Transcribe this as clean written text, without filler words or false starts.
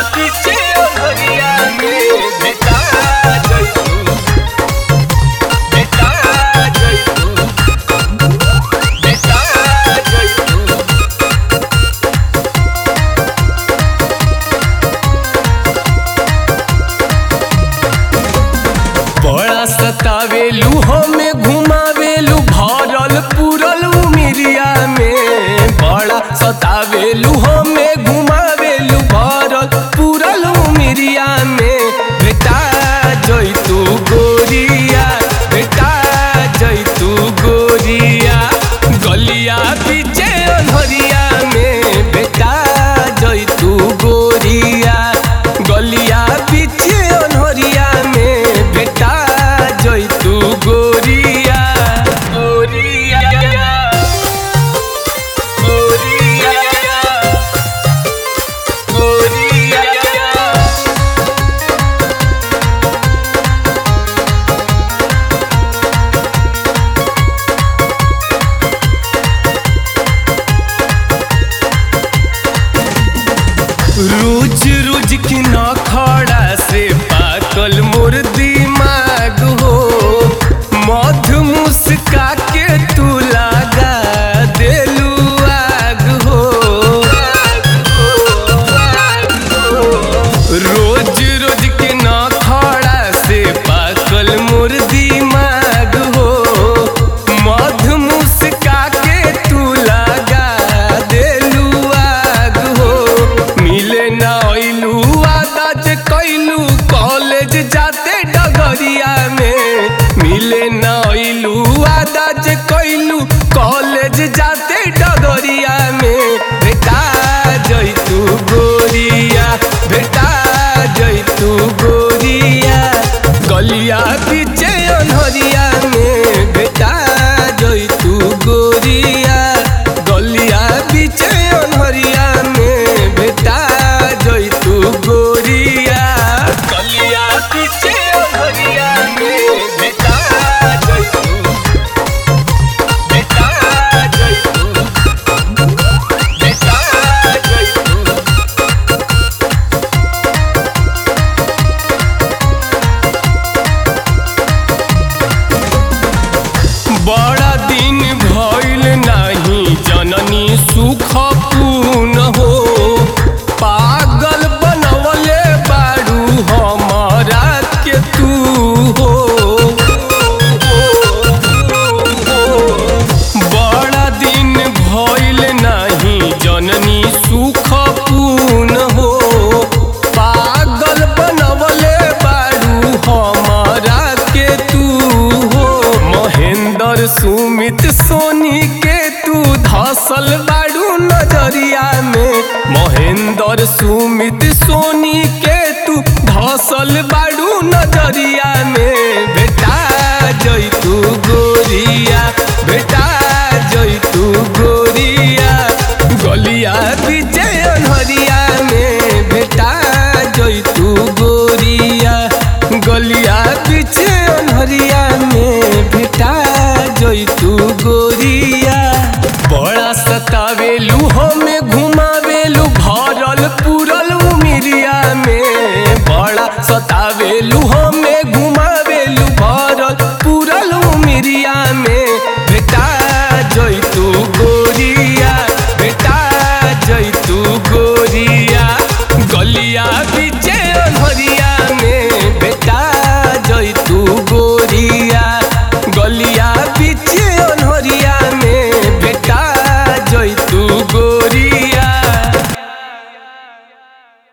पीछे ओढ़िया में बेटा जइतू बेटा जइतू बेटा जइतू। बड़ा सतावेलू हमें घुमावेलू भरल पूरल उमिरिया में। बड़ा सतावेलू हमें घुमावेलू भरल पूरल उमिरिया में। बेटा जइतू गोरिया बेटा जइतू गोरिया गलिया पीछे अनहरिया में। बेटा जइतू गोरिया गलिया पीछे अनहरिया में। बेटा जइतू गोरिया गोरिया गोरिया गोरिया। रोज रोज की नखड़ा से पाकल मोर दिमाग हो। मध मुस्का के तू लगा देलू आग हो। रोज रोज के नखड़ा से पाकल मोर दिमाग हो। मध मुस्का के तू लगा देलू आग हो। मिले ना अइलू वादा जे कइलू कॉलेज जाते डगरिया में। मिले ना अइलू वादा जे कइलू कॉलेज जाते डगरिया में। बेटा जइतू गोरिया बेटा जइतू गोरिया गलिया पीछे अनहरिया में। बेटा जइतू गोरिया गलिया पीछे अनहरिया में। बेटा जइतू गोरिया गलिया पीछे अनहरिया में। बेटा जइतू बेटा जइतू बेटा जइतू। बड़ा दिन भइल नाही जननी सुख पूर्ण हो। पागल बनवले बारू हमारा के तू हो। बड़ा दिन भइल नाही जननी सुख पूर्ण हो। पागल बनवले बारू हमारा के तू हो। महेंद्र सुमित सोनी के तू धसल बारू नजरिया में। महेंद्र सुमित सोनी के तू धसल बारू नजरिया में। बेटा जइतू गोरिया बेटा जइतू गोरिया गलिया पीछे अनहरिया में। बेटा जइतू गोरिया गलिया पीछे अनहरिया में। बेटा जइतू गोरिया बड़ा सतावेलू हमें घुमावेलू भरल पूरल उमिरिया में। बड़ा सतावेलू हमें घुमावेलू भरल पूरल उमिरिया में। बेटा जइतू गोरिया बेटा जइतू गोरिया।